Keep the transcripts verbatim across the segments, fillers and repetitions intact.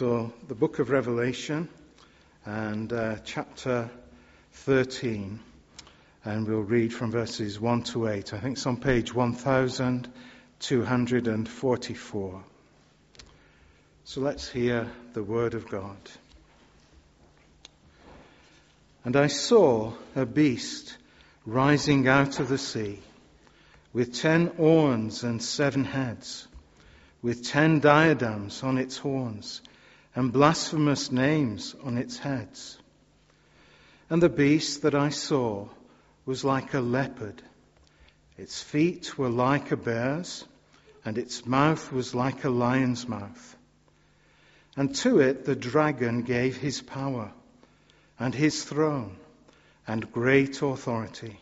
so the book of Revelation and uh, chapter thirteen, and we'll read from verses one to eight. I think it's on page one thousand two hundred forty-four. So let's hear the word of God. And I saw a beast rising out of the sea, with ten horns and seven heads, with ten diadems on its horns, and blasphemous names on its heads. And the beast that I saw was like a leopard. Its feet were like a bear's, and its mouth was like a lion's mouth. And to it the dragon gave his power, and his throne, and great authority.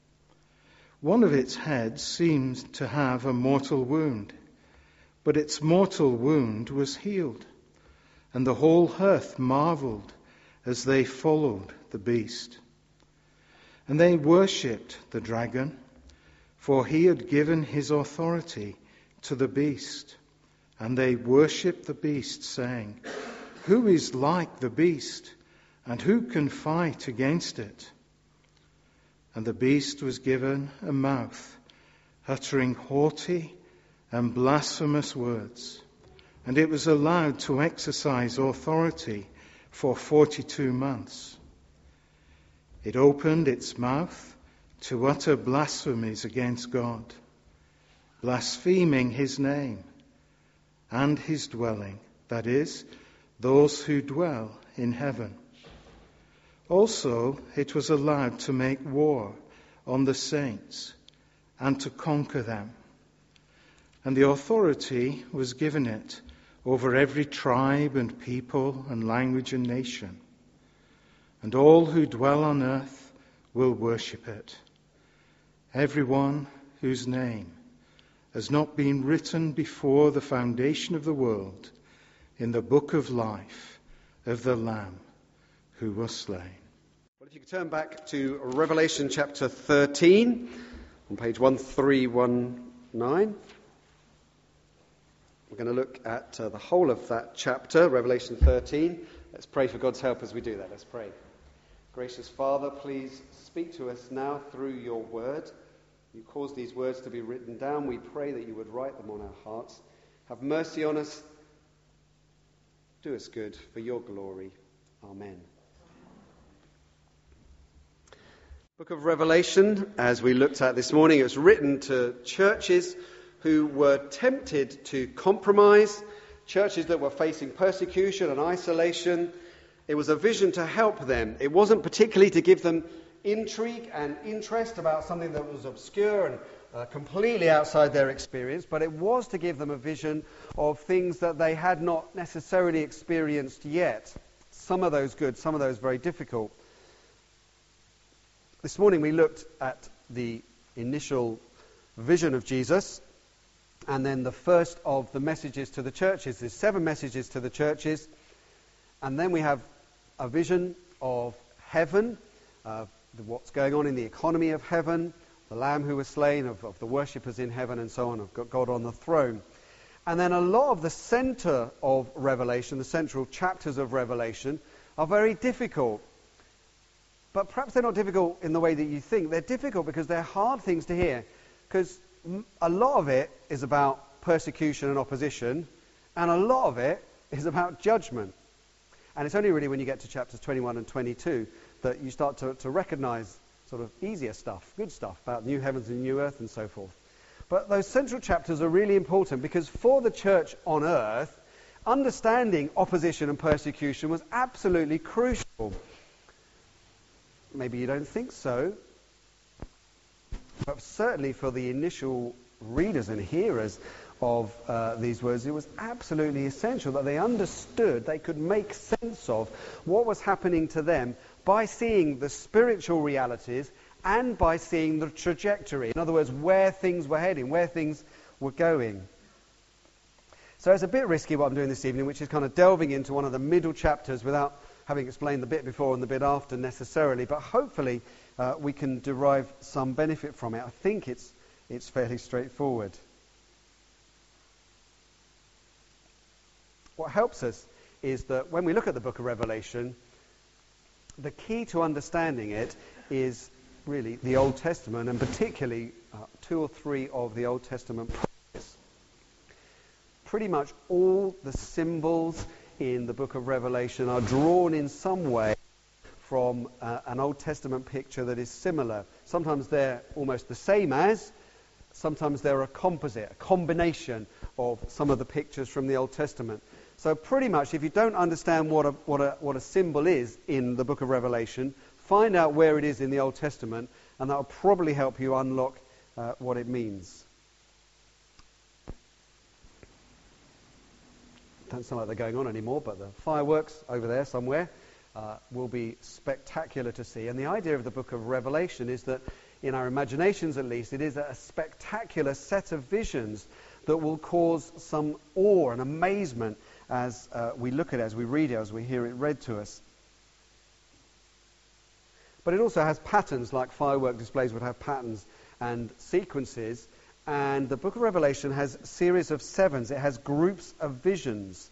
One of its heads seemed to have a mortal wound, but its mortal wound was healed, and the whole earth marveled as they followed the beast. And they worshipped the dragon, for he had given his authority to the beast. And they worshipped the beast, saying, "Who is like the beast, and who can fight against it?" And the beast was given a mouth, uttering haughty and blasphemous words, and it was allowed to exercise authority for forty-two months. It opened its mouth to utter blasphemies against God, blaspheming his name and his dwelling, that is, those who dwell in heaven. Also, it was allowed to make war on the saints and to conquer them. And the authority was given it over every tribe and people and language and nation. And all who dwell on earth will worship it, everyone whose name has not been written before the foundation of the world in the book of life of the Lamb who was slain. Well, if you could turn back to Revelation chapter thirteen on page one three one nine. We're going to look at uh, the whole of that chapter, Revelation thirteen. Let's pray for God's help as we do that. Let's pray. Gracious Father, please speak to us now through your word. You cause these words to be written down. We pray that you would write them on our hearts. Have mercy on us. Do us good for your glory. Amen. Book of Revelation, as we looked at this morning, it was written to churches who were tempted to compromise, churches that were facing persecution and isolation. It was a vision to help them. It wasn't particularly to give them intrigue and interest about something that was obscure and uh, completely outside their experience, but it was to give them a vision of things that they had not necessarily experienced yet. Some of those good, some of those very difficult. This morning we looked at the initial vision of Jesus, and then the first of the messages to the churches. There's seven messages to the churches, and then we have a vision of heaven, uh, what's going on in the economy of heaven, the Lamb who was slain, of, of the worshippers in heaven and so on, of God on the throne. And then a lot of the center of Revelation, the central chapters of Revelation, are very difficult. But perhaps they're not difficult in the way that you think. They're difficult because they're hard things to hear. Because a lot of it is about persecution and opposition, and a lot of it is about judgment. And it's only really when you get to chapters twenty-one and twenty-two that you start to, to recognize sort of easier stuff, good stuff, about new heavens and new earth and so forth. But those central chapters are really important because for the church on earth, understanding opposition and persecution was absolutely crucial. Maybe you don't think so, but certainly for the initial readers and hearers of uh, these words, it was absolutely essential that they understood, they could make sense of what was happening to them by seeing the spiritual realities and by seeing the trajectory. In other words, where things were heading, where things were going. So it's a bit risky what I'm doing this evening, which is kind of delving into one of the middle chapters without having explained the bit before and the bit after necessarily, but hopefully uh, we can derive some benefit from it. I think it's it's fairly straightforward. What helps us is that when we look at the book of Revelation, the key to understanding it is really the Old Testament, and particularly uh, two or three of the Old Testament prophets. Pretty much all the symbols in the book of Revelation are drawn in some way from uh, an Old Testament picture that is similar. Sometimes they're almost the same as, sometimes they're a composite, a combination of some of the pictures from the Old Testament. So pretty much, if you don't understand what a, what a, what a symbol is in the book of Revelation, find out where it is in the Old Testament, and that will probably help you unlock uh, what it means. Don't sound like they're going on anymore, but the fireworks over there somewhere uh, will be spectacular to see. And the idea of the book of Revelation is that, in our imaginations at least, it is a spectacular set of visions that will cause some awe and amazement as uh, we look at it, as we read it, as we hear it read to us. But it also has patterns, like firework displays would have patterns and sequences. And the book of Revelation has a series of sevens. It has groups of visions.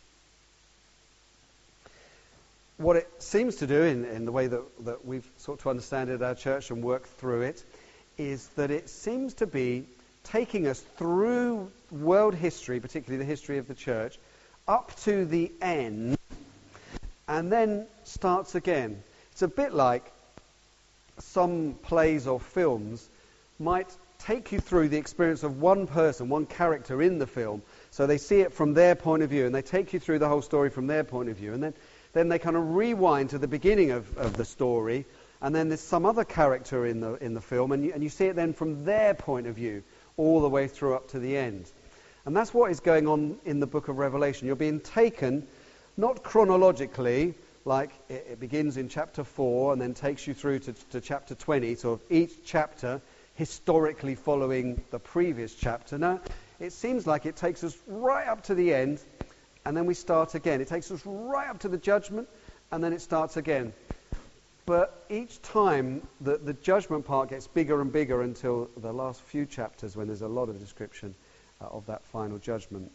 What it seems to do, in, in the way that, that we've sought to understand it at our church and work through it, is that it seems to be taking us through world history, particularly the history of the church, up to the end, and then starts again. It's a bit like some plays or films might take you through the experience of one person, one character in the film. So they see it from their point of view, and they take you through the whole story from their point of view. And then, then they kind of rewind to the beginning of, of the story, and then there's some other character in the in the film, and you, and you see it then from their point of view, all the way through up to the end. And that's what is going on in the book of Revelation. You're being taken, not chronologically, like it, it begins in chapter four and then takes you through to, to chapter twenty, so each chapter historically following the previous chapter. No, it seems like it takes us right up to the end, and then we start again. It takes us right up to the judgment, and then it starts again. But each time, the, the judgment part gets bigger and bigger until the last few chapters, when there's a lot of description uh, of that final judgment.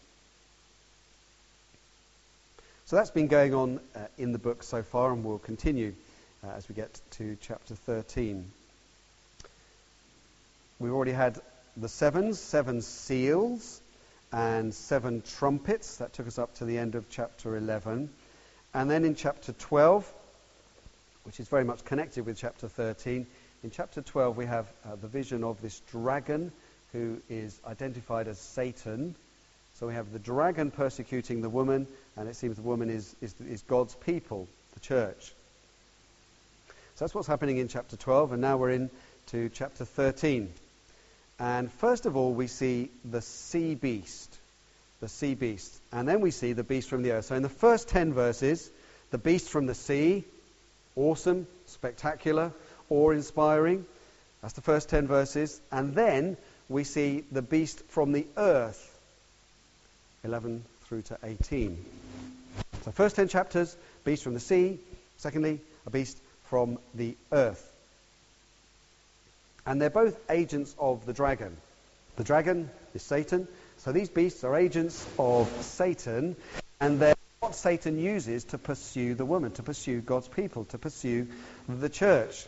So that's been going on uh, in the book so far, and will continue uh, as we get to chapter thirteen. We've already had the sevens, seven seals, and seven trumpets. That took us up to the end of chapter eleven. And then in chapter twelve, which is very much connected with chapter thirteen, in chapter twelve we have uh, the vision of this dragon who is identified as Satan. So we have the dragon persecuting the woman, and it seems the woman is, is, is God's people, the church. So that's what's happening in chapter twelve, and now we're in to chapter thirteen. And first of all, we see the sea beast, the sea beast, and then we see the beast from the earth. So in the first ten verses, the beast from the sea, awesome, spectacular, awe-inspiring. That's the first ten verses. And then we see the beast from the earth, eleven through to eighteen. So first ten chapters, beast from the sea. Secondly, a beast from the earth. And they're both agents of the dragon. The dragon is Satan. So these beasts are agents of Satan, and they're what Satan uses to pursue the woman, to pursue God's people, to pursue the church.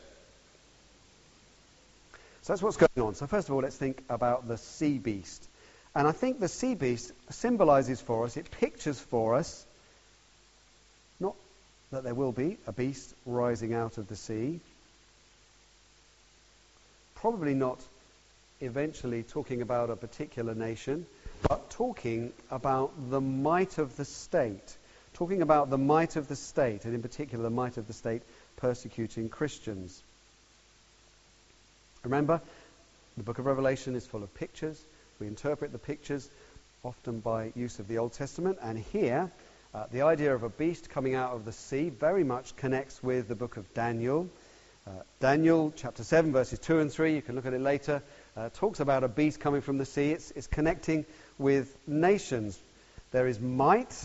So that's what's going on. So first of all, let's think about the sea beast. And I think the sea beast symbolizes for us, it pictures for us, not that there will be a beast rising out of the sea, probably not eventually talking about a particular nation, but talking about the might of the state. Talking about the might of the state, and in particular the might of the state persecuting Christians. Remember, the book of Revelation is full of pictures. We interpret the pictures often by use of the Old Testament, and here uh, the idea of a beast coming out of the sea very much connects with the book of Daniel. Uh, Daniel chapter seven verses two and three, you can look at it later, uh, talks about a beast coming from the sea. It's, it's connecting with nations. There is might,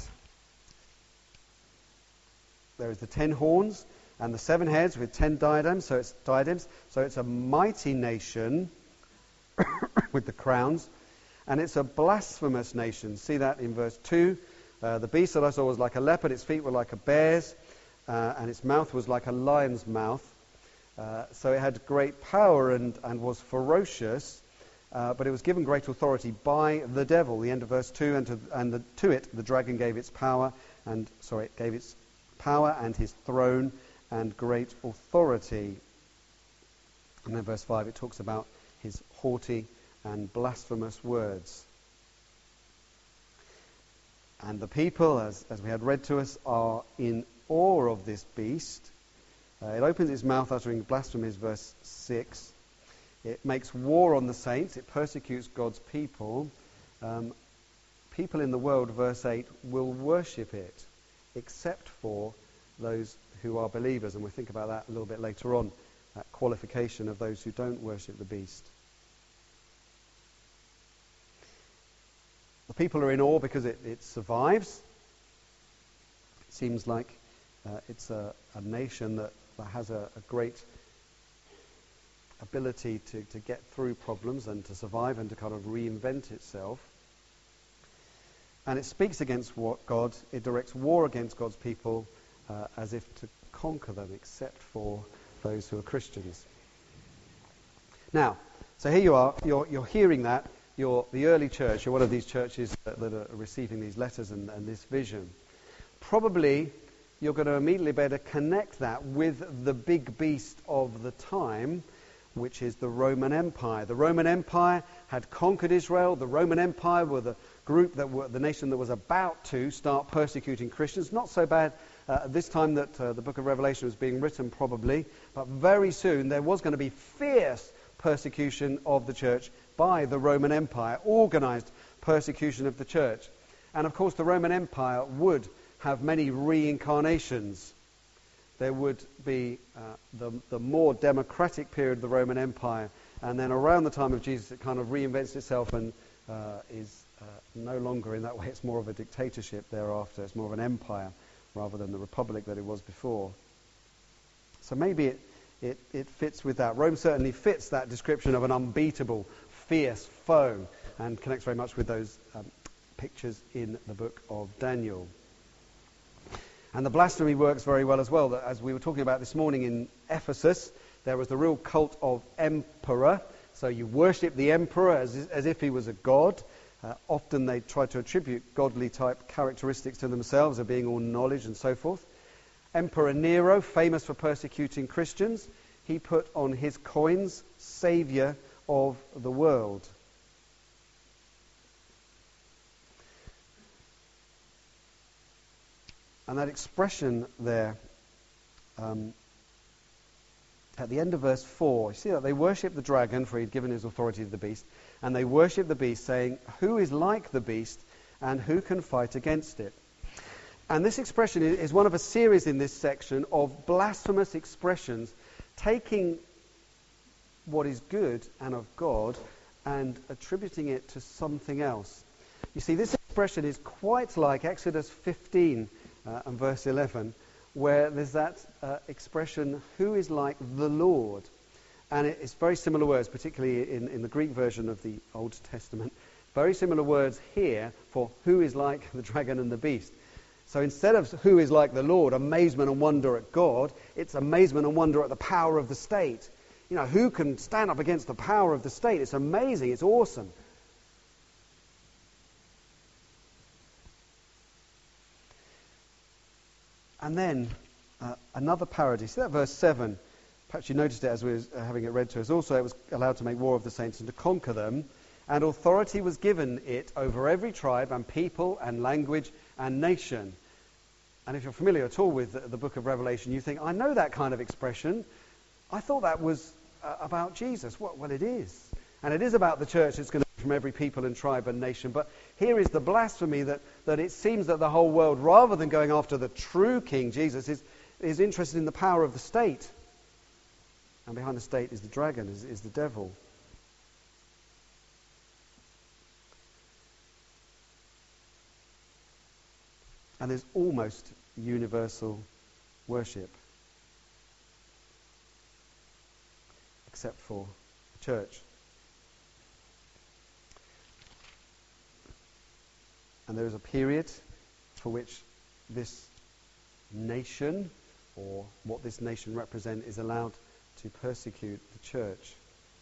there is the ten horns and the seven heads with ten diadems, so it's diadems, so it's a mighty nation with the crowns, and it's a blasphemous nation. See that in verse two, Uh, the beast that I saw was like a leopard, its feet were like a bear's, uh, and its mouth was like a lion's mouth. Uh, so it had great power and, and was ferocious, uh, but it was given great authority by the devil. The end of verse two, and to, and the, to it the dragon gave its power, and sorry, it gave its power and his throne and great authority. And then verse five, it talks about his haughty and blasphemous words. And the people, as, as we had read to us, are in awe of this beast. Uh, it opens its mouth uttering blasphemies, verse six. It makes war on the saints. It persecutes God's people. Um, people in the world, verse eight, will worship it, except for those who are believers. And we'll think about that a little bit later on, that qualification of those who don't worship the beast. The people are in awe because it, it survives. It seems like uh, it's a, a nation that, that has a, a great ability to, to get through problems and to survive and to kind of reinvent itself. And it speaks against what God, it directs war against God's people uh, as if to conquer them, except for those who are Christians. Now, so here you are, you're, you're hearing that. You're the early church, you're one of these churches that, that are receiving these letters and, and this vision. Probably you're going to immediately be able to connect that with the big beast of the time, which is the Roman Empire. The Roman Empire had conquered Israel. The Roman Empire were the group that were the nation that was about to start persecuting Christians. Not so bad uh, at this time that uh, the book of Revelation was being written, probably, but very soon there was going to be fierce persecution of the church by the Roman Empire, organized persecution of the church. And of course the Roman Empire would have many reincarnations. There would be uh, the, the more democratic period of the Roman Empire, and then around the time of Jesus it kind of reinvents itself and uh, is uh, no longer in that way. It's more of a dictatorship thereafter. It's more of an empire rather than the republic that it was before. So maybe it, it, it fits with that. Rome certainly fits that description of an unbeatable, fierce foe, and connects very much with those um, pictures in the book of Daniel. And the blasphemy works very well as well. As we were talking about this morning in Ephesus, there was the real cult of emperor. So you worship the emperor as, as if he was a god. Uh, often they try to attribute godly type characteristics to themselves, of being all knowledge and so forth. Emperor Nero, famous for persecuting Christians, he put on his coins, Saviour of the world. And that expression there, um, at the end of verse four, you see that they worship the dragon, for he had given his authority to the beast, and they worship the beast, saying, "Who is like the beast, and who can fight against it?" And this expression is one of a series in this section of blasphemous expressions, taking what is good and of God and attributing it to something else. You see, this expression is quite like Exodus fifteen uh, and verse eleven, where there's that uh, expression, "Who is like the Lord?" And it, it's very similar words, particularly in, in the Greek version of the Old Testament. Very similar words here for who is like the dragon and the beast. So instead of who is like the Lord, amazement and wonder at God, it's amazement and wonder at the power of the state. You know, who can stand up against the power of the state? It's amazing, it's awesome. And then uh, another parody. See that verse seven? Perhaps you noticed it as we were uh, having it read to us. Also, it was allowed to make war of the saints and to conquer them. And authority was given it over every tribe and people and language and nation. And if you're familiar at all with the, the book of Revelation, you think, I know that kind of expression. I thought that was uh, about Jesus. Well, well, it is. And it is about the church. It's going to be from every people and tribe and nation. But here is the blasphemy that, that it seems that the whole world, rather than going after the true King Jesus, is, is interested in the power of the state. And behind the state is the dragon, is, is the devil. And there's almost universal worship, except for the church. And there is a period for which this nation, or what this nation represents, is allowed to persecute the church.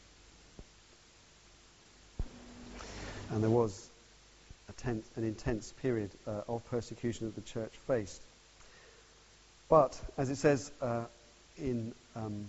And there was a tense, an intense period uh, of persecution that the church faced. But, as it says uh, in um,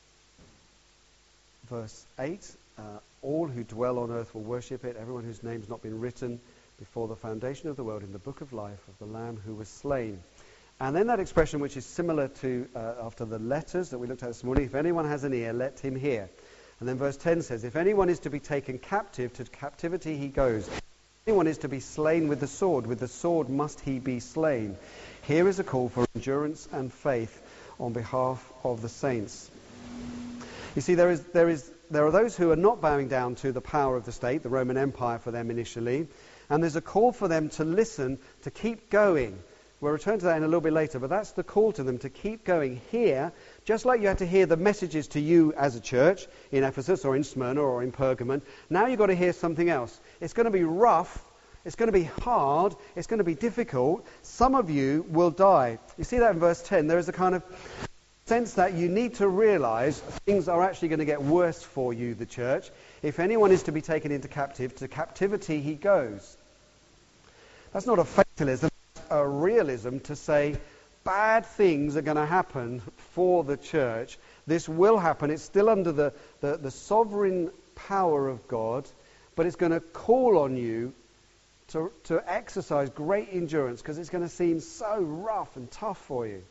verse eight, uh, all who dwell on earth will worship it, everyone whose name has not been written before the foundation of the world in the book of life of the Lamb who was slain. And then that expression, which is similar to uh, after the letters that we looked at this morning, if anyone has an ear, let him hear. And then verse ten says, if anyone is to be taken captive, to captivity he goes. If anyone is to be slain with the sword, with the sword must he be slain. Here is a call for endurance and faith on behalf of the saints. You see, there is, there is, there are those who are not bowing down to the power of the state, the Roman Empire for them initially, and there's a call for them to listen, to keep going. We'll return to that in a little bit later, but that's the call to them to keep going here, just like you had to hear the messages to you as a church in Ephesus or in Smyrna or in Pergamon. Now you've got to hear something else. It's going to be rough. It's going to be hard. It's going to be difficult. Some of you will die. You see that in verse ten. There is a kind of sense that you need to realize things are actually going to get worse for you, the church. If anyone is to be taken into captive, to captivity he goes. That's not a fatalism, it's a realism to say bad things are going to happen for the church. This will happen. It's still under the, the, the sovereign power of God, but it's going to call on you to, to exercise great endurance because it's going to seem so rough and tough for you.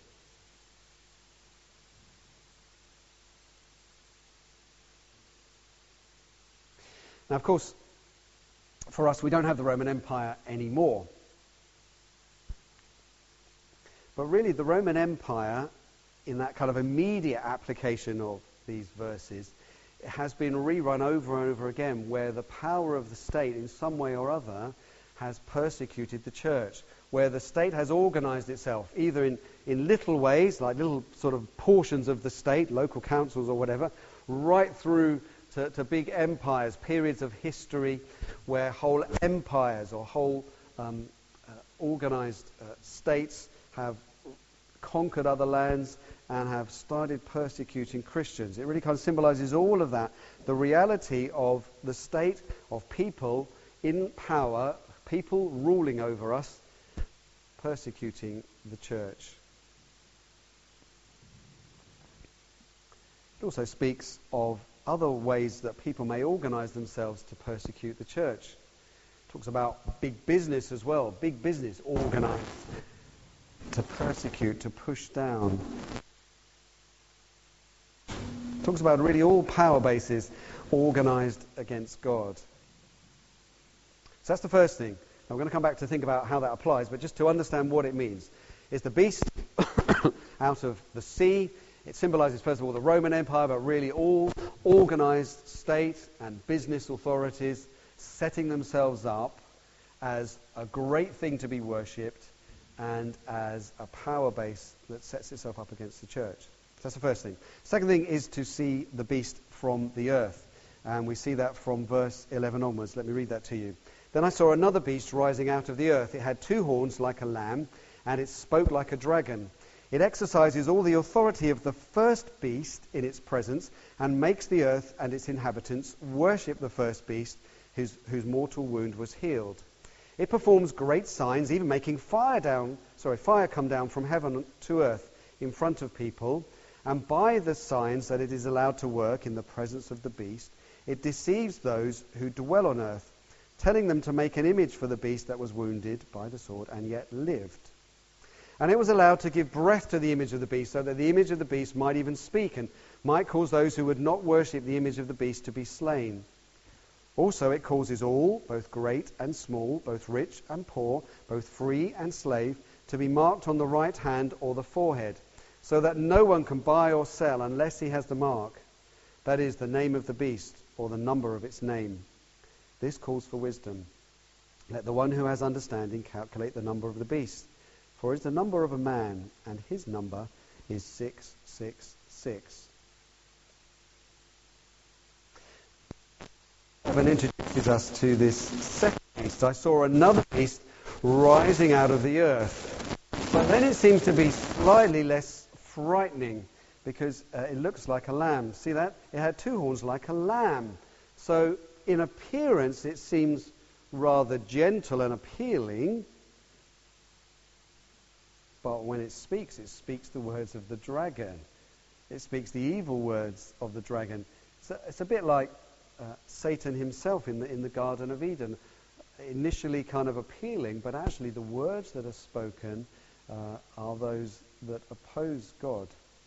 Now, of course, for us, we don't have the Roman Empire anymore. But really, the Roman Empire, in that kind of immediate application of these verses, it has been rerun over and over again, where the power of the state, in some way or other, has persecuted the church, where the state has organized itself, either in, in little ways, like little sort of portions of the state, local councils or whatever, right through to, to big empires, periods of history where whole empires or whole um, uh, organized uh, states have conquered other lands and have started persecuting Christians. It really kind of symbolizes all of that, the reality of the state, of people in power, people ruling over us, persecuting the church. It also speaks of other ways that people may organize themselves to persecute the church. It talks about big business as well, big business organized to persecute, to push down. It talks about really all power bases organized against God. So that's the first thing. Now we're going to come back to think about how that applies, but just to understand what it means. It's the beast out of the sea. It symbolizes, first of all, the Roman Empire, but really all organized state and business authorities setting themselves up as a great thing to be worshipped and as a power base that sets itself up against the church. So that's the first thing. Second thing is to see the beast from the earth. And we see that from verse eleven onwards. Let me read that to you. Then I saw another beast rising out of the earth. It had two horns like a lamb, and it spoke like a dragon. It exercises all the authority of the first beast in its presence, and makes the earth and its inhabitants worship the first beast, whose, whose mortal wound was healed. It performs great signs, even making fire down, sorry, fire come down from heaven to earth in front of people. And by the signs that it is allowed to work in the presence of the beast, it deceives those who dwell on earth, telling them to make an image for the beast that was wounded by the sword and yet lived. And it was allowed to give breath to the image of the beast, so that the image of the beast might even speak and might cause those who would not worship the image of the beast to be slain. Also it causes all, both great and small, both rich and poor, both free and slave, to be marked on the right hand or the forehead, so that no one can buy or sell unless he has the mark, that is, the name of the beast or the number of its name. This calls for wisdom. Let the one who has understanding calculate the number of the beast, for it is the number of a man, and his number is six six six. Heaven introduces us to this second beast. I saw another beast rising out of the earth. But then it seems to be slightly less frightening because uh, it looks like a lamb. See that? It had two horns like a lamb. So in appearance it seems rather gentle and appealing. But when it speaks, it speaks the words of the dragon. It speaks the evil words of the dragon. So it's a bit like uh, Satan himself in the in the Garden of Eden. Initially kind of appealing, but actually the words that are spoken uh, are those that oppose God.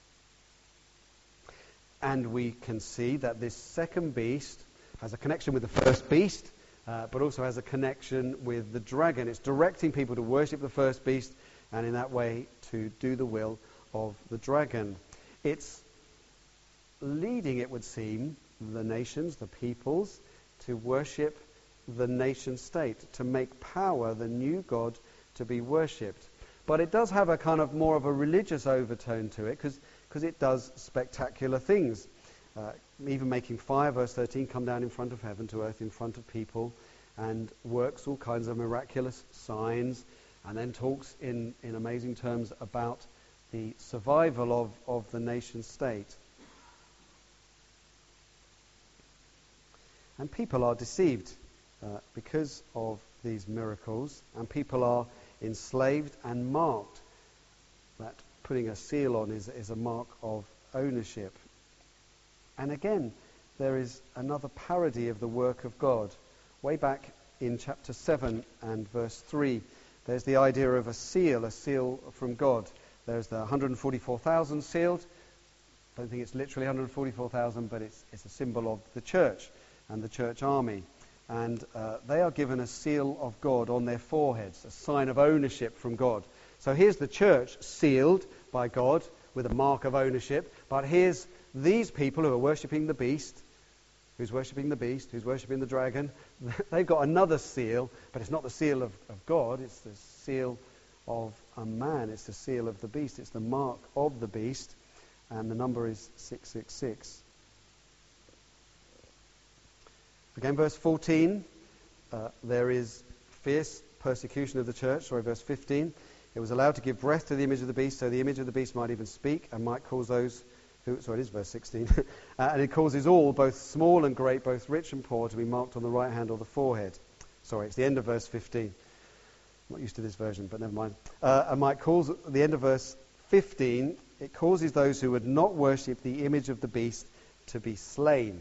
And we can see that this second beast has a connection with the first beast, uh, but also has a connection with the dragon. It's directing people to worship the first beast, and in that way to do the will of the dragon. It's leading, it would seem, the nations, the peoples, to worship the nation state, to make power the new God to be worshipped. But it does have a kind of more of a religious overtone to it, because it does spectacular things. Uh, even making fire, verse thirteen, come down in front of heaven to earth in front of people, and works all kinds of miraculous signs, and then talks in, in amazing terms about the survival of, of the nation state. And people are deceived uh, because of these miracles, and people are enslaved and marked. That putting a seal on is, is a mark of ownership. And again, there is another parody of the work of God. Way back in chapter seven and verse three, there's the idea of a seal, a seal from God. There's the one hundred forty-four thousand sealed. I don't think it's literally one hundred forty-four thousand, but it's, it's a symbol of the church and the church army. And uh, they are given a seal of God on their foreheads, a sign of ownership from God. So here's the church sealed by God with a mark of ownership. But here's these people who are worshipping the beast. Who's worshipping the beast? Who's worshipping the dragon? They've got another seal, but it's not the seal of, of God. It's the seal of a man. It's the seal of the beast. It's the mark of the beast. And the number is six six six. Again, verse fourteen, uh, there is fierce persecution of the church. Sorry, verse fifteen. It was allowed to give breath to the image of the beast, so the image of the beast might even speak and might cause those who... Sorry, it is verse sixteen. uh, and it causes all, both small and great, both rich and poor, to be marked on the right hand or the forehead. Sorry, it's the end of verse fifteen. I'm not used to this version, but never mind. Uh, and might cause... The end of verse fifteen, it causes those who would not worship the image of the beast to be slain.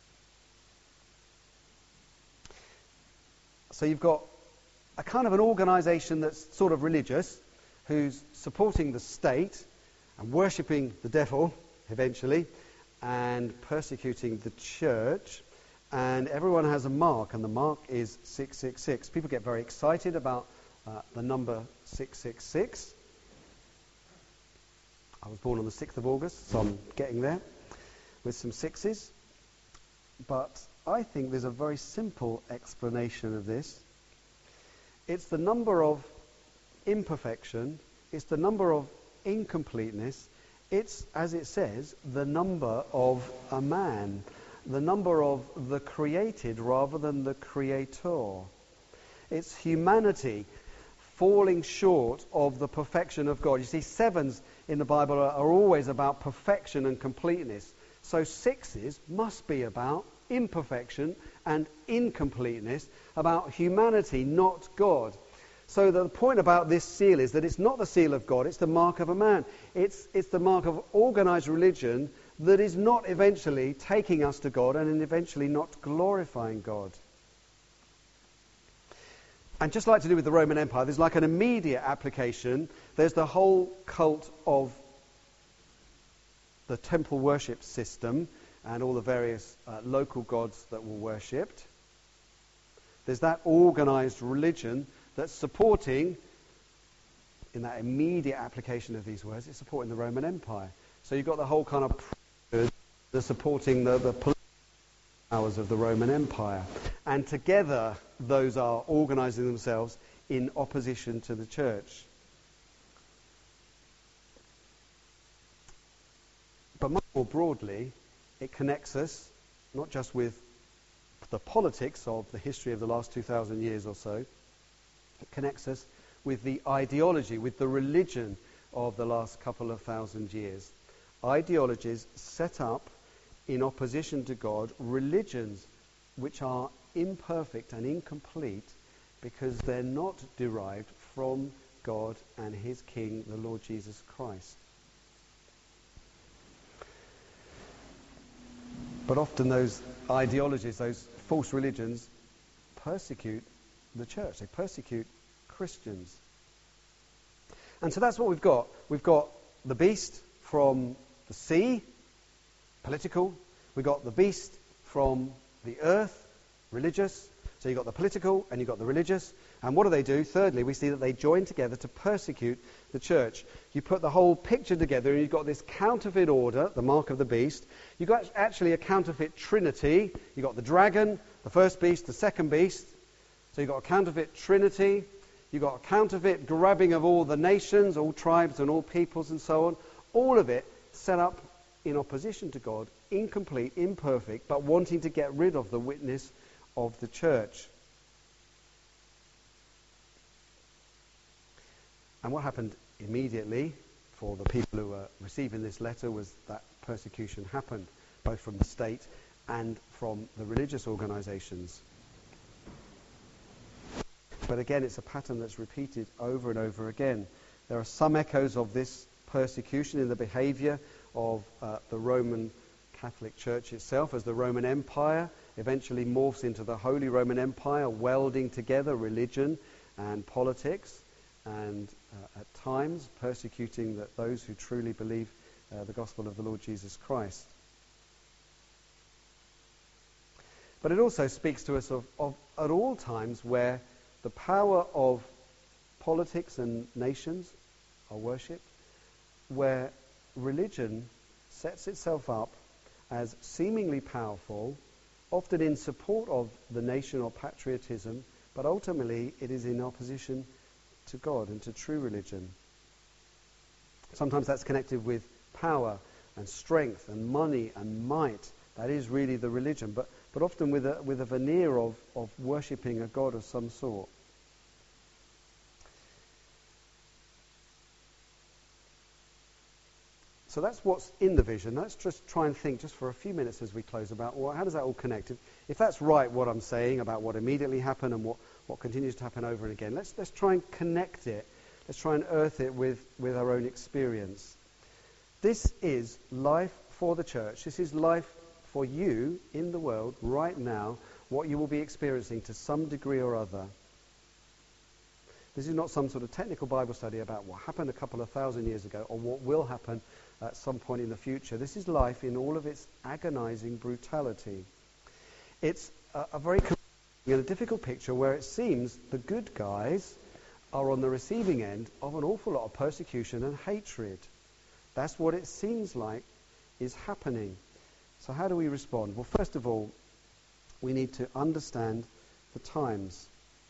So you've got a kind of an organisation that's sort of religious, who's supporting the state and worshipping the devil, eventually, and persecuting the church. And everyone has a mark, and the mark is six six six. People get very excited about uh, the number six six six. I was born on the sixth of August, so I'm getting there with some sixes. But I think there's a very simple explanation of this. It's the number of imperfection, it's the number of incompleteness, it's, as it says, the number of a man, the number of the created rather than the creator. It's humanity falling short of the perfection of God. You see, sevens in the Bible are, are always about perfection and completeness. So sixes must be about imperfection and incompleteness, about humanity, not God. So the point about this seal is that it's not the seal of God, it's the mark of a man. It's, it's the mark of organized religion that is not eventually taking us to God and eventually not glorifying God. And just like to do with the Roman Empire, there's like an immediate application. There's the whole cult of the temple worship system and all the various uh, local gods that were worshipped. There's that organized religion that's supporting, in that immediate application of these words, it's supporting the Roman Empire. So you've got the whole kind of the supporting the, the political powers of the Roman Empire. And together, those are organizing themselves in opposition to the church. But much more broadly, it connects us not just with the politics of the history of the last two thousand years or so, It connects us with the ideology, with the religion of the last couple of thousand years. Ideologies set up in opposition to God, religions which are imperfect and incomplete because they're not derived from God and his King, the Lord Jesus Christ. But often those ideologies, those false religions, persecute the church. They persecute Christians. And so that's what we've got. We've got the beast from the sea, political. We've got the beast from the earth, religious. So you've got the political and you've got the religious. And what do they do? Thirdly, we see that they join together to persecute the church. You put the whole picture together and you've got this counterfeit order, the mark of the beast. You've got actually a counterfeit trinity. You've got the dragon, the first beast, the second beast. So you've got a counterfeit trinity. You've got a counterfeit grabbing of all the nations, all tribes and all peoples and so on. All of it set up in opposition to God, incomplete, imperfect, but wanting to get rid of the witness of the church. And what happened immediately for the people who were receiving this letter was that persecution happened, both from the state and from the religious organizations. But again, it's a pattern that's repeated over and over again. There are some echoes of this persecution in the behavior of uh, the Roman Catholic Church itself, as the Roman Empire eventually morphs into the Holy Roman Empire, welding together religion and politics, and uh, at times persecuting the, those who truly believe uh, the gospel of the Lord Jesus Christ. But it also speaks to us of, of at all times where the power of politics and nations are worshipped, where religion sets itself up as seemingly powerful, often in support of the nation or patriotism, but ultimately it is in opposition to God and to true religion. Sometimes that's connected with power and strength and money and might. That is really the religion, but, but often with a, with a veneer of, of worshipping a God of some sort. So that's what's in the vision. Let's just try and think just for a few minutes as we close about, well, how does that all connect? If, if that's right, what I'm saying about what immediately happened and what, what continues to happen over and again, let's, let's try and connect it. Let's try and earth it with, with our own experience. This is life for the church. This is life for you in the world right now, what you will be experiencing to some degree or other. This is not some sort of technical Bible study about what happened a couple of thousand years ago or what will happen at some point in the future. This is life in all of its agonizing brutality. It's a, a very and a difficult picture where it seems the good guys are on the receiving end of an awful lot of persecution and hatred. That's what it seems like is happening. So how do we respond? Well, first of all, we need to understand the times.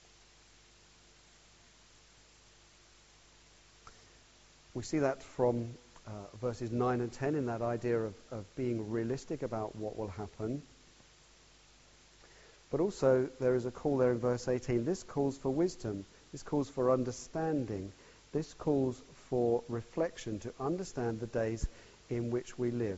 We see that from uh, verses nine and ten in that idea of, of being realistic about what will happen. But also there is a call there in verse eighteen. This calls for wisdom. This calls for understanding. This calls for reflection to understand the days in which we live.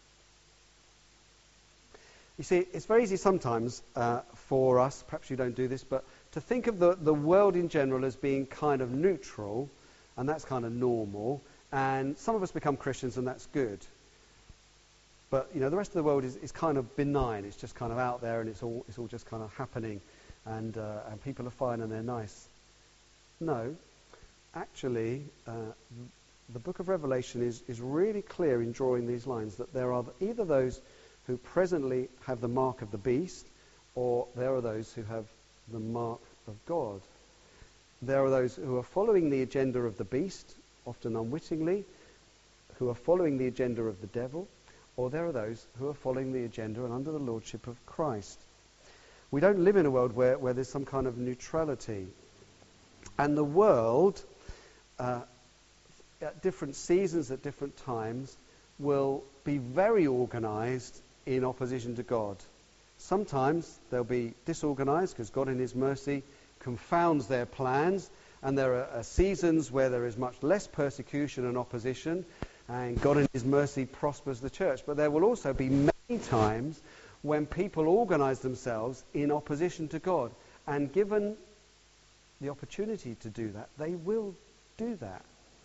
You see, it's very easy sometimes uh, for us, perhaps you don't do this, but to think of the, the world in general as being kind of neutral, and that's kind of normal, and some of us become Christians and that's good. But, you know, the rest of the world is, is kind of benign. It's just kind of out there and it's all it's all just kind of happening, and uh, and people are fine and they're nice. No, actually, uh, the book of Revelation is, is really clear in drawing these lines that there are either those who presently have the mark of the beast, or there are those who have the mark of God. There are those who are following the agenda of the beast, often unwittingly, who are following the agenda of the devil, or there are those who are following the agenda and under the lordship of Christ. We don't live in a world where, where there's some kind of neutrality. And the world, uh, at different seasons, at different times, will be very organized in opposition to God. Sometimes they'll be disorganized because God in his mercy confounds their plans, and there are, are seasons where there is much less persecution and opposition, and God in his mercy prospers the church. But there will also be many times when people organize themselves in opposition to God, and given the opportunity to do that, they will do that.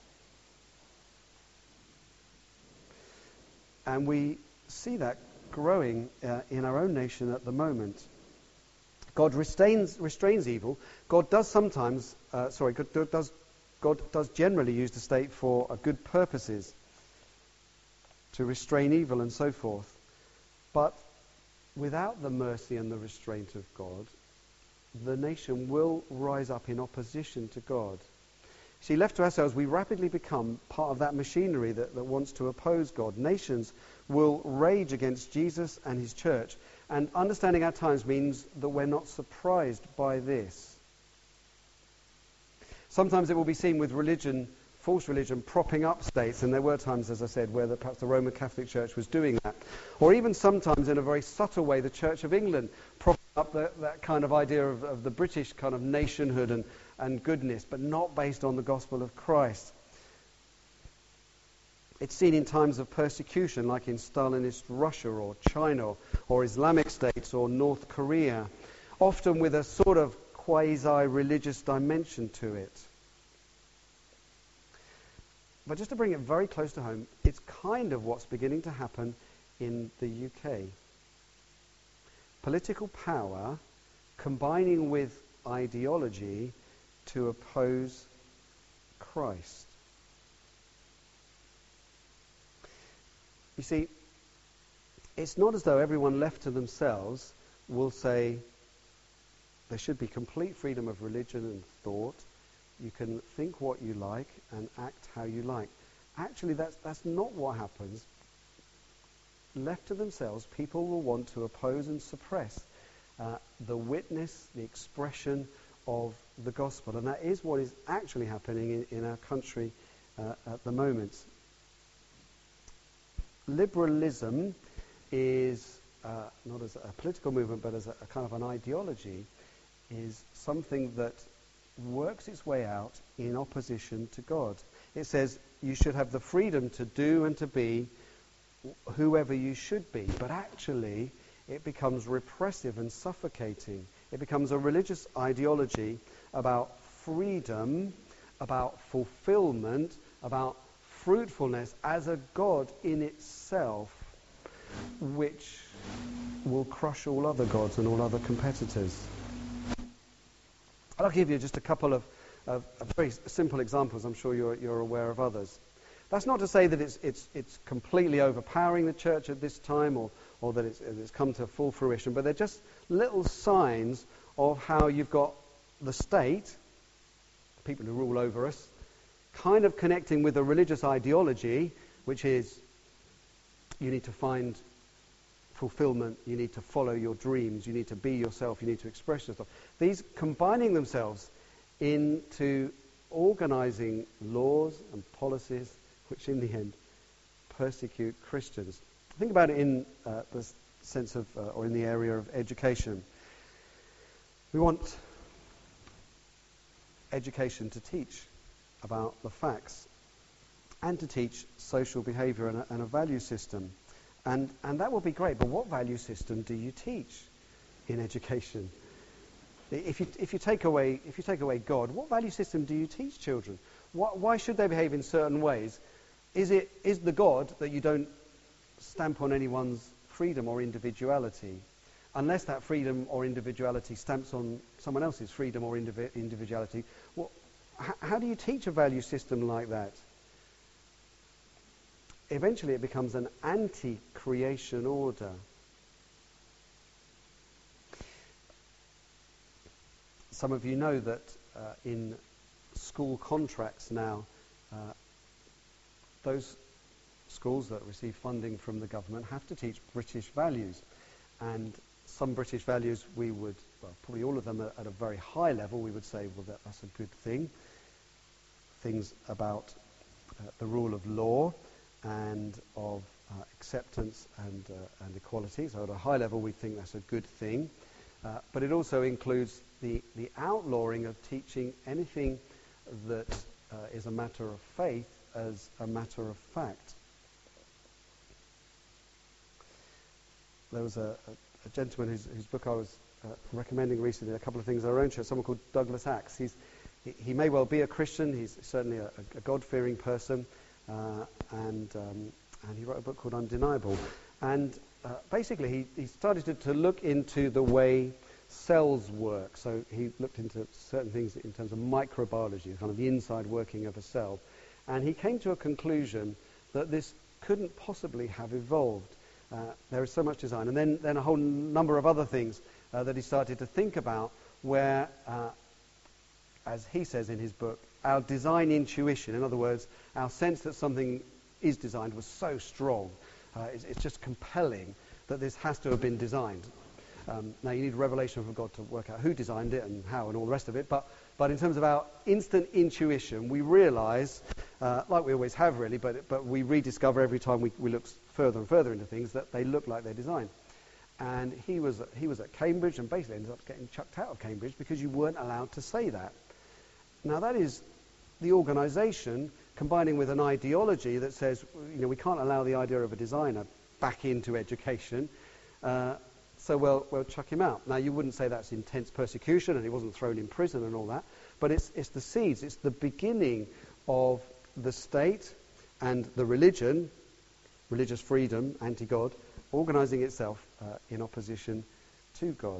And we see that growing uh, in our own nation at the moment. God restrains, restrains evil. God does sometimes, uh, sorry, God does, God does generally use the state for uh, good purposes, to restrain evil and so forth. But without the mercy and the restraint of God, the nation will rise up in opposition to God. See, left to ourselves, we rapidly become part of that machinery that, that wants to oppose God. Nations will rage against Jesus and his church. And understanding our times means that we're not surprised by this. Sometimes it will be seen with religion, false religion, propping up states. And there were times, as I said, where the, perhaps the Roman Catholic Church was doing that. Or even sometimes, in a very subtle way, the Church of England propping up the, that kind of idea of, of the British kind of nationhood and and goodness, but not based on the gospel of Christ. It's seen in times of persecution, like in Stalinist Russia or China or Islamic states or North Korea, often with a sort of quasi-religious dimension to it. But just to bring it very close to home, it's kind of what's beginning to happen in the U K. Political power combining with ideology to oppose Christ. You see, it's not as though everyone left to themselves will say there should be complete freedom of religion and thought. You can think what you like and act how you like. Actually, that's, that's not what happens. Left to themselves, people will want to oppose and suppress uh, the witness, the expression of the gospel. And that is what is actually happening in, in our country uh, at the moment. Liberalism is, uh, not as a political movement, but as a, a kind of an ideology, is something that works its way out in opposition to God. It says you should have the freedom to do and to be whoever you should be, but actually it becomes repressive and suffocating. It becomes a religious ideology about freedom, about fulfillment, about fruitfulness as a God in itself, which will crush all other gods and all other competitors. I'll give you just a couple of, of, of very simple examples. I'm sure you're, you're aware of others. That's not to say that it's, it's, it's completely overpowering the church at this time, or, or that it's, it's come to full fruition, but they're just little signs of how you've got the state, people who rule over us, kind of connecting with a religious ideology, which is you need to find fulfillment, you need to follow your dreams, you need to be yourself, you need to express yourself. These combining themselves into organizing laws and policies which in the end persecute Christians. Think about it in uh, the sense of, uh, or in the area of education. We want education to teach about the facts and to teach social behavior and a, and a value system. And, and that will be great, but what value system do you teach in education? If you, if you take away, if you take away God, what value system do you teach children? Why, why should they behave in certain ways? Is it is the God that you don't stamp on anyone's freedom or individuality, unless that freedom or individuality stamps on someone else's freedom or indivi- individuality? Well, h- how do you teach a value system like that? Eventually it becomes an anti-creation order. Some of you know that uh, in school contracts now, uh, those schools that receive funding from the government have to teach British values. And some British values we would, well, probably all of them are at a very high level, we would say, well, that, that's a good thing. Things about uh, the rule of law and of uh, acceptance and, uh, and equality. So at a high level we think that's a good thing. Uh, but it also includes the, the outlawing of teaching anything that uh, is a matter of faith as a matter of fact. There was a, a, a gentleman whose, whose book I was uh, recommending recently, a couple of things at our own church, someone called Douglas Axe. He's, he, he may well be a Christian, he's certainly a, a God-fearing person, uh, and, um, and he wrote a book called Undeniable. And uh, basically he, he started to, to look into the way cells work. So he looked into certain things in terms of microbiology, kind of the inside working of a cell. And he came to a conclusion that this couldn't possibly have evolved. Uh, there is so much design. And then, then a whole number of other things uh, that he started to think about where, uh, as he says in his book, our design intuition, in other words, our sense that something is designed was so strong. Uh, it's, it's just compelling that this has to have been designed. Um, now, you need a revelation from God to work out who designed it and how and all the rest of it. But, but in terms of our instant intuition, we realize, uh, like we always have really, but, but we rediscover every time we, we look further and further into things that they look like they're designed. And he was, he was at Cambridge and basically ended up getting chucked out of Cambridge because you weren't allowed to say that. Now, that is the organization combining with an ideology that says, you know, we can't allow the idea of a designer back into education. Uh, So we'll, we'll chuck him out. Now, you wouldn't say that's intense persecution and he wasn't thrown in prison and all that, but it's, it's the seeds, it's the beginning of the state and the religion, religious freedom, anti-God, organizing itself uh, in opposition to God.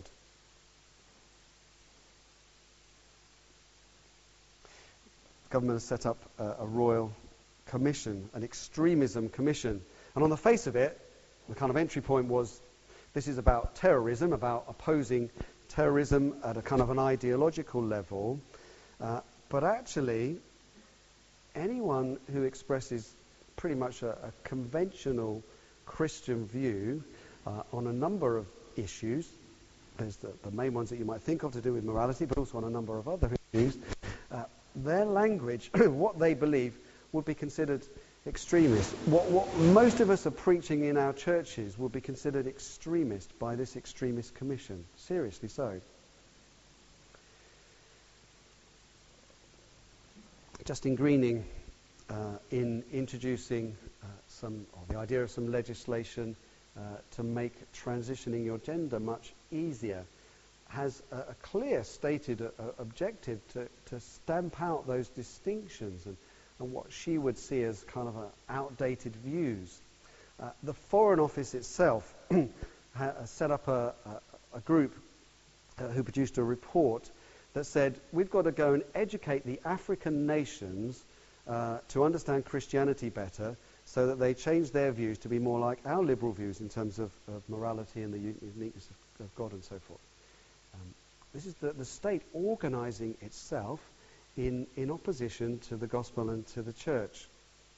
The government has set up uh, a royal commission, an extremism commission. And on the face of it, the kind of entry point was, this is about terrorism, about opposing terrorism at a kind of an ideological level. Uh, but actually, anyone who expresses pretty much a, a conventional Christian view uh, on a number of issues, there's the, the main ones that you might think of to do with morality, but also on a number of other issues, uh, their language, what they believe, would be considered extremist. What, what most of us are preaching in our churches will be considered extremist by this extremist commission. Seriously so. Justin Greening, uh, in introducing uh, some, or the idea of some legislation uh, to make transitioning your gender much easier, has a, a clear stated uh, objective to, to stamp out those distinctions and and what she would see as kind of a outdated views. Uh, the Foreign Office itself ha- set up a, a, a group uh, who produced a report that said, we've got to go and educate the African nations uh, to understand Christianity better so that they change their views to be more like our liberal views in terms of, of morality and the uniqueness of, of God and so forth. Um, this is the, the state organizing itself In, in opposition to the gospel and to the church.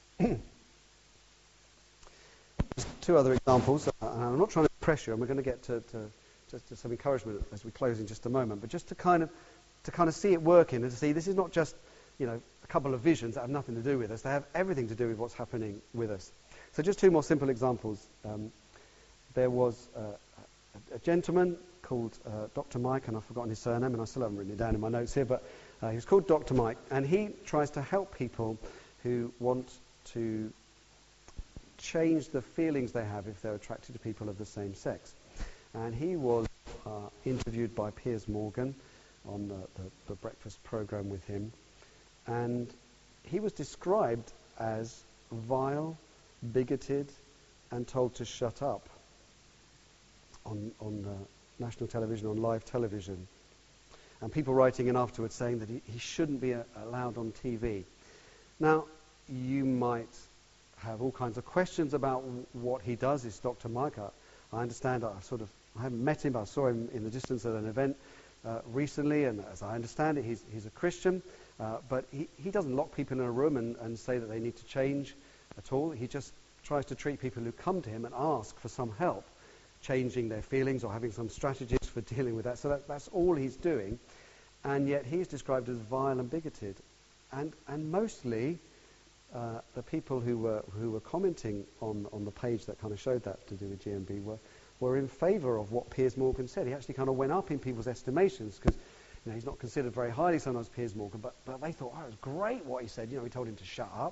Two other examples, uh, and I'm not trying to press you, and we're going to get to, to, to, to some encouragement as we close in just a moment, but just to kind of to kind of see it working and to see this is not just, you know, a couple of visions that have nothing to do with us, they have everything to do with what's happening with us. So just two more simple examples. Um, there was uh, a, a gentleman called uh, Doctor Mike, and I've forgotten his surname, and I still haven't written it down in my notes here, but uh, he was called Doctor Mike, and he tries to help people who want to change the feelings they have if they're attracted to people of the same sex. And he was uh, interviewed by Piers Morgan on the, the, the breakfast program with him, and he was described as vile, bigoted, and told to shut up on, on uh, national television, on live television. And people writing in afterwards saying that he, he shouldn't be uh, allowed on T V. Now, you might have all kinds of questions about w- what he does. It's Doctor Mike. I, I understand, I sort of, I haven't met him, but I saw him in the distance at an event uh, recently, and as I understand it, he's, he's a Christian, uh, but he, he doesn't lock people in a room and, and say that they need to change at all. He just tries to treat people who come to him and ask for some help, changing their feelings or having some strategies for dealing with that. So that, that's all he's doing, and yet he's described as vile and bigoted. And, and mostly, uh, the people who were who were commenting on, on the page that kind of showed that to do with G M B were, were in favour of what Piers Morgan said. He actually kind of went up in people's estimations because, you know, he's not considered very highly sometimes, Piers Morgan, but, but they thought, oh, it was great what he said. You know, he told him to shut up.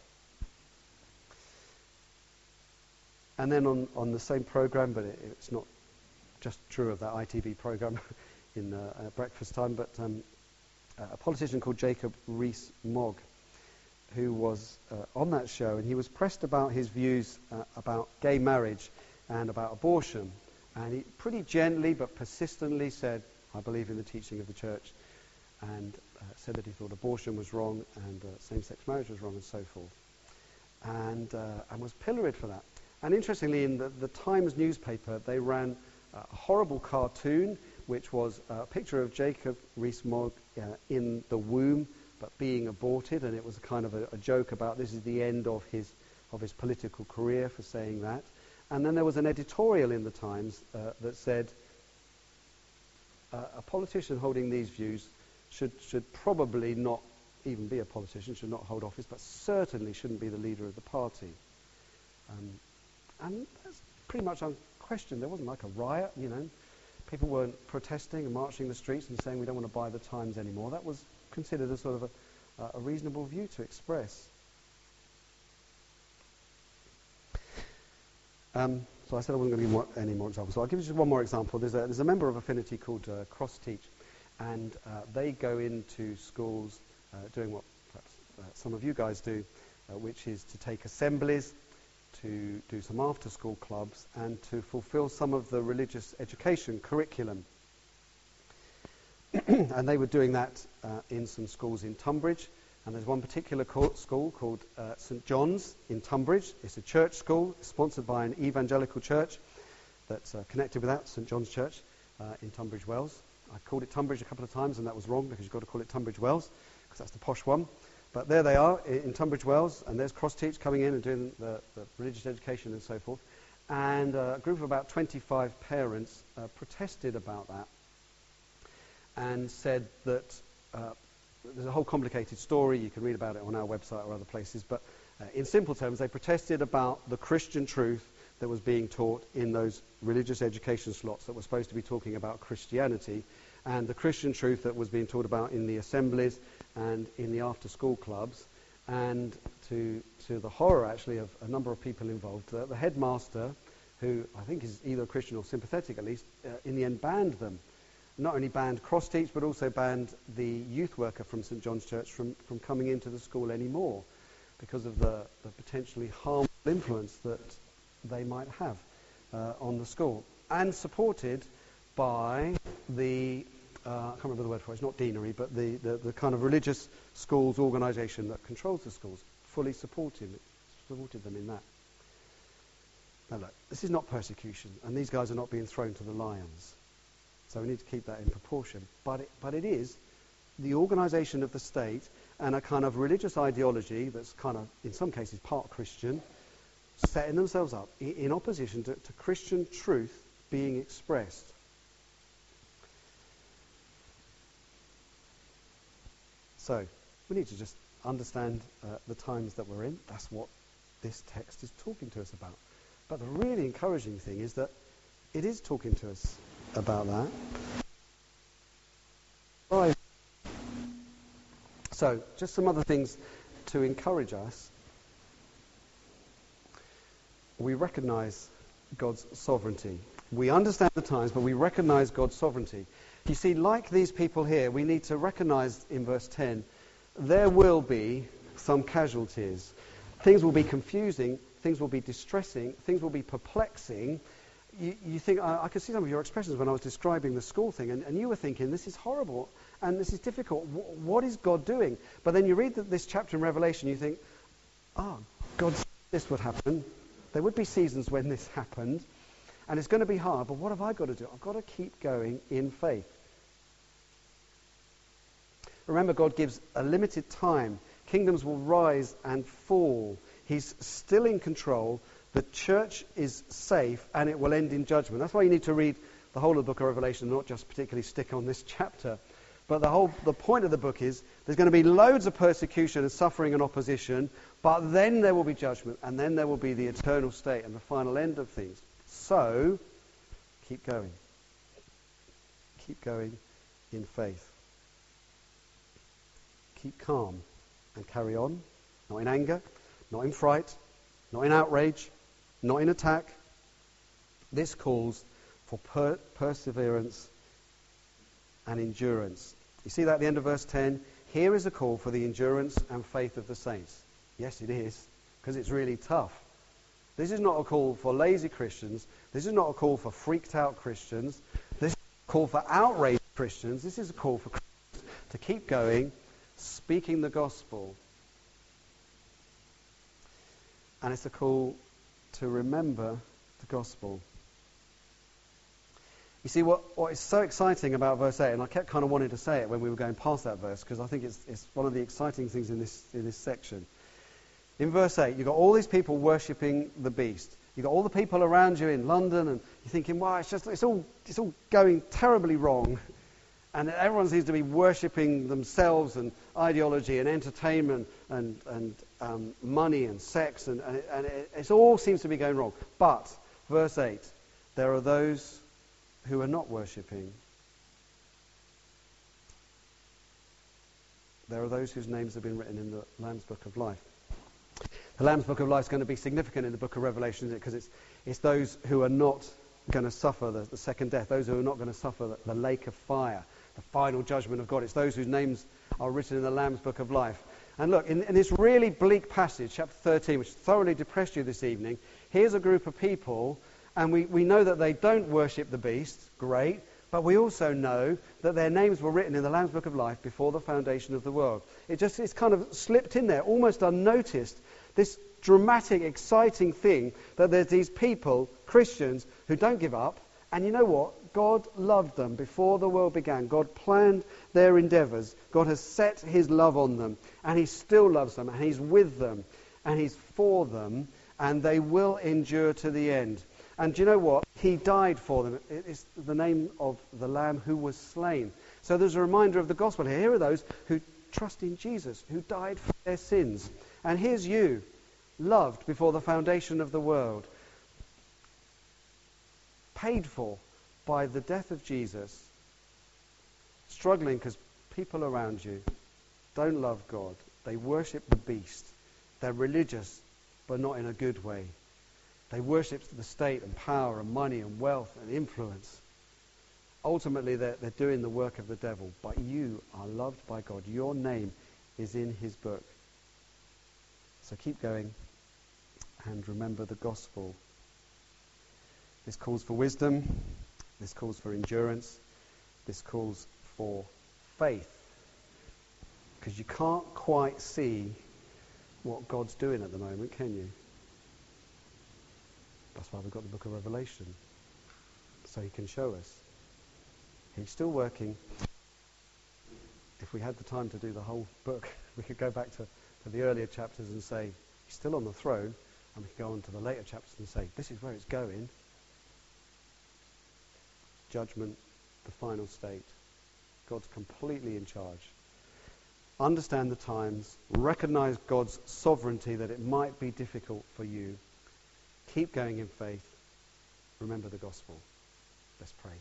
And then on, on the same programme, but it, it's not just true of that I T V programme in uh, uh, breakfast time, but um, uh, a politician called Jacob Rees-Mogg, who was uh, on that show, and he was pressed about his views uh, about gay marriage and about abortion. And he pretty gently but persistently said, I believe in the teaching of the church, and uh, said that he thought abortion was wrong and uh, same-sex marriage was wrong and so forth. And, uh, and was pilloried for that. And interestingly, in the, the Times newspaper, they ran uh, a horrible cartoon, which was a picture of Jacob Rees-Mogg uh, in the womb, but being aborted, and it was a kind of a, a joke about this is the end of his of his political career for saying that. And then there was an editorial in the Times uh, that said uh, a politician holding these views should should probably not even be a politician, should not hold office, but certainly shouldn't be the leader of the party. Um, and that's pretty much unquestioned. There wasn't like a riot, you know. People weren't protesting and marching the streets and saying we don't want to buy the Times anymore. That was considered a sort of a, uh, a reasonable view to express. Um, so I said I wasn't going to give more, any more examples. So I'll give you just one more example. There's a, there's a member of Affinity called uh, Cross Teach, and uh, they go into schools uh, doing what perhaps uh, some of you guys do, uh, which is to take assemblies, to do some after-school clubs, and to fulfill some of the religious education curriculum. And they were doing that uh, in some schools in Tunbridge. And there's one particular co- school called uh, St John's in Tunbridge. It's a church school sponsored by an evangelical church that's uh, connected with that, St John's Church uh, in Tunbridge Wells. I called it Tunbridge a couple of times, and that was wrong because you've got to call it Tunbridge Wells because that's the posh one. But there they are in, in Tunbridge Wells, and there's Cross Teach coming in and doing the, the religious education and so forth. And uh, a group of about twenty-five parents uh, protested about that and said that uh, there's a whole complicated story. You can read about it on our website or other places. But uh, in simple terms, they protested about the Christian truth that was being taught in those religious education slots that were supposed to be talking about Christianity, and the Christian truth that was being taught about in the assemblies and in the after-school clubs. And to to the horror, actually, of a number of people involved, uh, the headmaster, who I think is either Christian or sympathetic at least, uh, in the end banned them. Not only banned Cross Teach, but also banned the youth worker from St John's Church from, from coming into the school anymore because of the, the potentially harmful influence that they might have uh, on the school. And supported by the, uh, I can't remember the word for it, it's not deanery, but the, the, the kind of religious schools organisation that controls the schools, fully supported, supported them in that. Now look, this is not persecution, and these guys are not being thrown to the lions. So we need to keep that in proportion. But it, but it is the organisation of the state and a kind of religious ideology that's kind of, in some cases, part Christian, setting themselves up in, in opposition to, to Christian truth being expressed. So we need to just understand uh, the times that we're in. That's what this text is talking to us about. But the really encouraging thing is that it is talking to us about that. Right. So, just some other things to encourage us. We recognise God's sovereignty. We understand the times, but we recognise God's sovereignty. You see, like these people here, we need to recognise in verse ten, there will be some casualties. Things will be confusing, things will be distressing, things will be perplexing. You, you think, I, I could see some of your expressions when I was describing the school thing, and, and you were thinking, this is horrible, and this is difficult. W- what is God doing? But then you read the, this chapter in Revelation, you think, oh, God said this would happen. There would be seasons when this happened, and it's going to be hard, but what have I got to do? I've got to keep going in faith. Remember, God gives a limited time. Kingdoms will rise and fall. He's still in control. The church is safe, and it will end in judgment. That's why you need to read the whole of the book of Revelation, not just particularly stick on this chapter. But the whole the point of the book is there's going to be loads of persecution and suffering and opposition, but then there will be judgment, and then there will be the eternal state and the final end of things. So, keep going. Keep going in faith. Keep calm and carry on, not in anger, not in fright, not in outrage, not in attack. This calls for per- perseverance and endurance. You see that at the end of verse ten? Here is a call for the endurance and faith of the saints. Yes, it is, because it's really tough. This is not a call for lazy Christians. This is not a call for freaked out Christians. This is a call for outraged Christians. This is a call for Christians to keep going, speaking the gospel. And it's a call to remember the gospel. You see, what, what is so exciting about verse eight, and I kept kind of wanting to say it when we were going past that verse, because I think it's, it's one of the exciting things in this, in this section. In verse eight, you've got all these people worshipping the beast. You've got all the people around you in London, and you're thinking, wow, it's just it's all it's all going terribly wrong. And everyone seems to be worshipping themselves and ideology and entertainment and, and um, money and sex, and, and, it, and it, it all seems to be going wrong. But, verse eight, there are those who are not worshipping. There are those whose names have been written in the Lamb's Book of Life. The Lamb's Book of Life is going to be significant in the book of Revelation, isn't it? Because it's, it's those who are not going to suffer the, the second death, those who are not going to suffer the, the lake of fire, the final judgment of God. It's those whose names are written in the Lamb's Book of Life. And look, in, in this really bleak passage, chapter thirteen, which thoroughly depressed you this evening, here's a group of people, and we, we know that they don't worship the beast, great, but we also know that their names were written in the Lamb's Book of Life before the foundation of the world. It just it's kind of slipped in there, almost unnoticed, this dramatic, exciting thing that there's these people, Christians, who don't give up. And you know what? God loved them before the world began. God planned their endeavors. God has set his love on them. And he still loves them. And he's with them. And he's for them. And they will endure to the end. And do you know what? He died for them. It's the name of the Lamb who was slain. So there's a reminder of the gospel here. Here are those who trust in Jesus, who died for their sins. And here's you, loved before the foundation of the world, paid for by the death of Jesus, struggling because people around you don't love God. They worship the beast. They're religious, but not in a good way. They worship the state and power and money and wealth and influence. Ultimately, they're, they're doing the work of the devil. But you are loved by God. Your name is in his book. So keep going and remember the gospel. This calls for wisdom. This calls for endurance. This calls for faith. Because you can't quite see what God's doing at the moment, can you? That's why we've got the book of Revelation. So he can show us. He's still working. If we had the time to do the whole book, we could go back to, to the earlier chapters and say, he's still on the throne. And we could go on to the later chapters and say, this is where it's going. Judgment, the final state. God's completely in charge. Understand the times. Recognize God's sovereignty, that it might be difficult for you. Keep going in faith. Remember the gospel. Let's pray.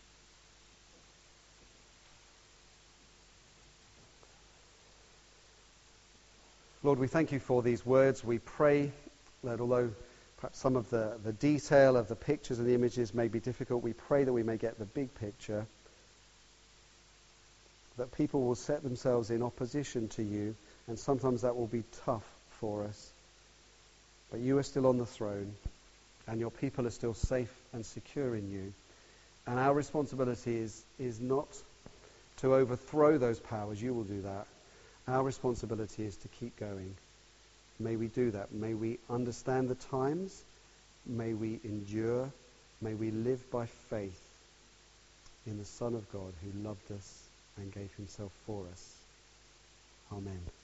Lord, we thank you for these words. We pray that although perhaps some of the, the detail of the pictures and the images may be difficult, we pray that we may get the big picture, that people will set themselves in opposition to you, and sometimes that will be tough for us. But you are still on the throne, and your people are still safe and secure in you. And our responsibility is, is not to overthrow those powers. You will do that. Our responsibility is to keep going. May we do that. May we understand the times. May we endure. May we live by faith in the Son of God who loved us and gave himself for us. Amen.